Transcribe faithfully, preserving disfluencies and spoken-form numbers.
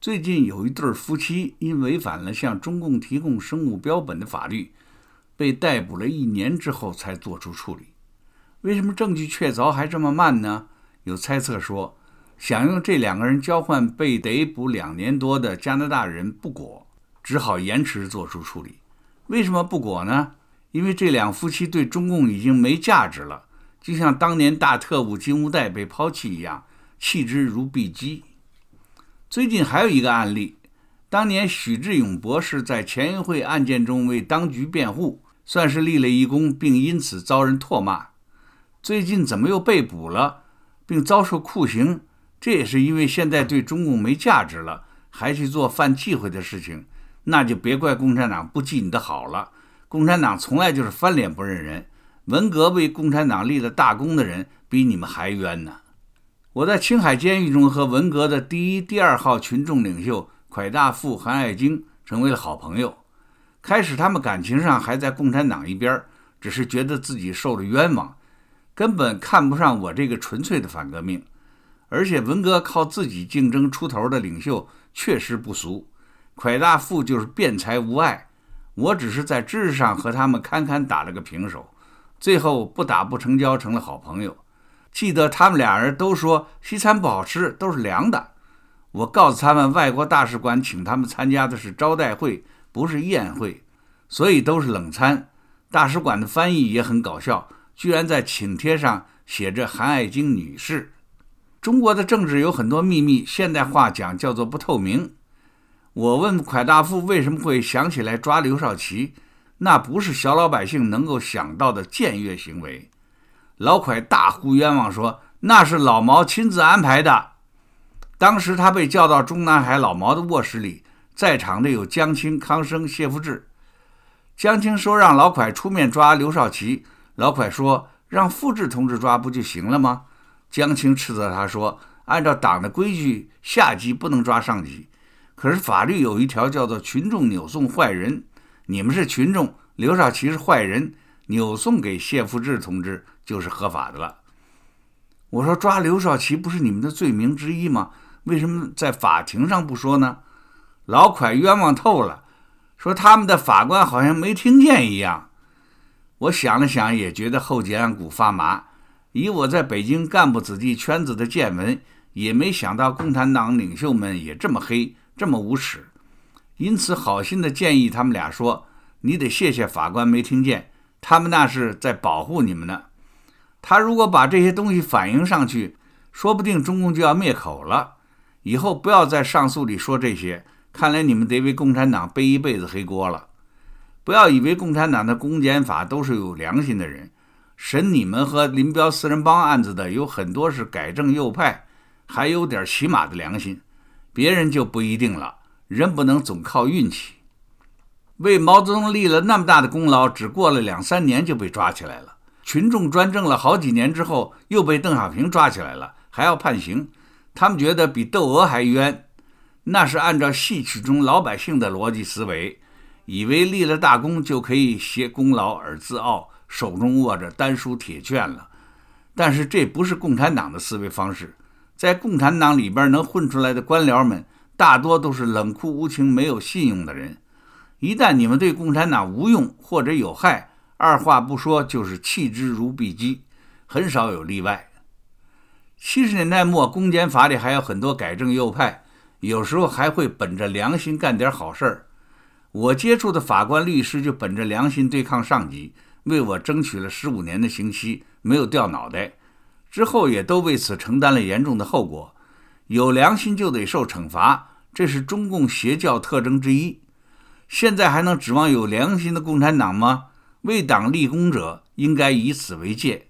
最近有一对夫妻因违反了向中共提供生物标本的法律，被逮捕了一年之后才做出处理。为什么证据确凿还这么慢呢？有猜测说，想用这两个人交换被逮捕两年多的加拿大人不果，只好延迟做出处理。为什么不果呢？因为这两夫妻对中共已经没价值了，就像当年大特务金无代被抛弃一样，弃之如敝屣。最近还有一个案例，当年许志勇博士在前议会案件中为当局辩护，算是立了一功，并因此遭人唾骂。最近怎么又被捕了，并遭受酷刑？这也是因为现在对中共没价值了，还去做犯忌讳的事情，那就别怪共产党不记你的好了。共产党从来就是翻脸不认人，文革为共产党立了大功的人比你们还冤呢。我在青海监狱中和文革的第一、第二号群众领袖蒯大富、韩爱京成为了好朋友。开始他们感情上还在共产党一边，只是觉得自己受了冤枉，根本看不上我这个纯粹的反革命。而且文革靠自己竞争出头的领袖确实不俗，蒯大富就是辩才无碍，我只是在知识上和他们堪堪打了个平手，最后不打不成交，成了好朋友。记得他们俩人都说西餐不好吃，都是凉的。我告诉他们，外国大使馆请他们参加的是招待会，不是宴会，所以都是冷餐。大使馆的翻译也很搞笑，居然在请帖上写着韩爱京女士。中国的政治有很多秘密，现代话讲叫做不透明。我问蒯大富为什么会想起来抓刘少奇，那不是小老百姓能够想到的僭越行为。老蒯大呼冤枉说，那是老毛亲自安排的。当时他被叫到中南海老毛的卧室里，在场的有江青、康生、谢富治。江青说让老蒯出面抓刘少奇，老蒯说让富治同志抓不就行了吗？江青斥责他说，按照党的规矩，下级不能抓上级，可是法律有一条叫做群众扭送坏人，你们是群众，刘少奇是坏人，扭送给谢富治同志就是合法的了。我说抓刘少奇不是你们的罪名之一吗？为什么在法庭上不说呢？老蒯冤枉透了，说他们的法官好像没听见一样。我想了想，也觉得后脊梁骨发麻。以我在北京干部子弟圈子的见闻，也没想到共产党领袖们也这么黑，这么无耻。因此好心的建议他们俩说，你得谢谢法官没听见，他们那是在保护你们呢。他如果把这些东西反映上去，说不定中共就要灭口了。以后不要在上诉里说这些，看来你们得为共产党背一辈子黑锅了。不要以为共产党的公检法都是有良心的人，审你们和林彪四人帮案子的有很多是改正右派，还有点起码的良心，别人就不一定了。人不能总靠运气。为毛泽东立了那么大的功劳，只过了两三年就被抓起来了。群众专政了好几年之后，又被邓小平抓起来了，还要判刑。他们觉得比窦娥还冤，那是按照戏曲中老百姓的逻辑思维，以为立了大功就可以携功劳而自傲，手中握着丹书铁券了。但是这不是共产党的思维方式。在共产党里边能混出来的官僚们，大多都是冷酷无情、没有信用的人。一旦你们对共产党无用或者有害，二话不说就是弃之如敝屣，很少有例外。七十年代末，公检法里还有很多改正右派，有时候还会本着良心干点好事儿。我接触的法官律师就本着良心对抗上级，为我争取了十五年的刑期，没有掉脑袋。之后也都为此承担了严重的后果。有良心就得受惩罚，这是中共邪教特征之一。现在还能指望有良心的共产党吗？为党立功者应该以此为戒。